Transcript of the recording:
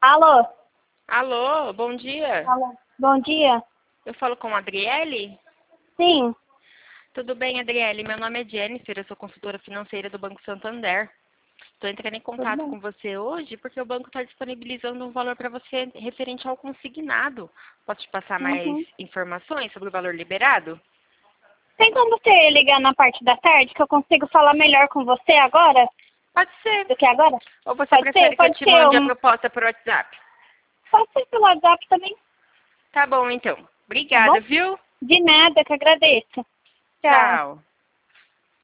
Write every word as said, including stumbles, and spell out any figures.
Alô? Alô, bom dia. Alô? Bom dia. Eu falo com a Adriele? Sim. Tudo bem, Adriele? Meu nome é Jennifer, eu sou consultora financeira do Banco Santander. Estou entrando em Tudo contato bem. com você hoje porque o banco está disponibilizando um valor para você referente ao consignado. Posso te passar mais Uhum. informações sobre o valor liberado? Tem como você ligar na parte da tarde que eu consigo falar melhor com você agora Pode ser. do que agora? Ou você Pode ser? prefere que eu Pode te ser. mande a Um... proposta por WhatsApp? Pode ser pelo WhatsApp também, Tá bom, então. tá bom? Obrigada, viu? De nada, que agradeço. Tchau. Tchau.